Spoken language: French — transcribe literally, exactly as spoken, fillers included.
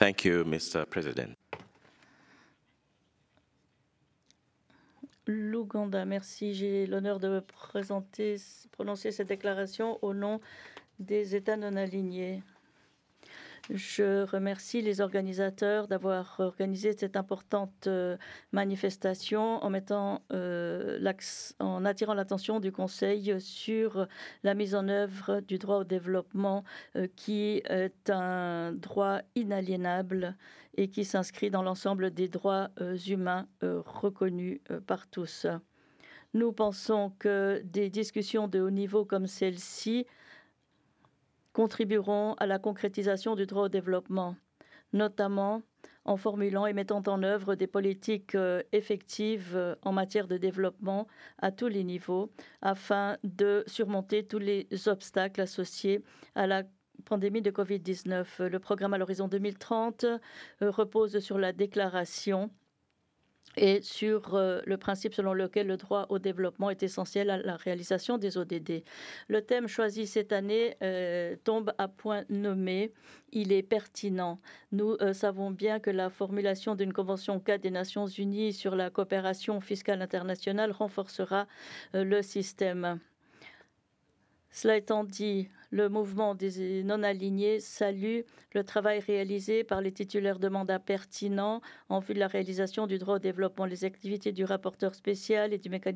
Thank you, Mister President. L'Ouganda, merci. J'ai l'honneur de présenter, prononcer cette déclaration au nom des États non alignés. Je remercie les organisateurs d'avoir organisé cette importante euh, manifestation en mettant euh, l'axe, en attirant l'attention du Conseil sur la mise en œuvre du droit au développement euh, qui est un droit inaliénable et qui s'inscrit dans l'ensemble des droits euh, humains euh, reconnus euh, par tous. Nous pensons que des discussions de haut niveau comme celle-ci contribueront à la concrétisation du droit au développement, notamment en formulant et mettant en œuvre des politiques euh, effectives euh, en matière de développement à tous les niveaux afin de surmonter tous les obstacles associés à la pandémie de covid dix-neuf. Le programme à l'horizon deux mille trente euh, repose sur la déclaration et sur euh, le principe selon lequel le droit au développement est essentiel à la réalisation des O D D. Le thème choisi cette année euh, tombe à point nommé. Il est pertinent. Nous euh, savons bien que la formulation d'une convention cadre des Nations Unies sur la coopération fiscale internationale renforcera euh, le système. Cela étant dit, le mouvement des non-alignés salue le travail réalisé par les titulaires de mandats pertinents en vue de la réalisation du droit au développement. Les activités du rapporteur spécial et du mécanisme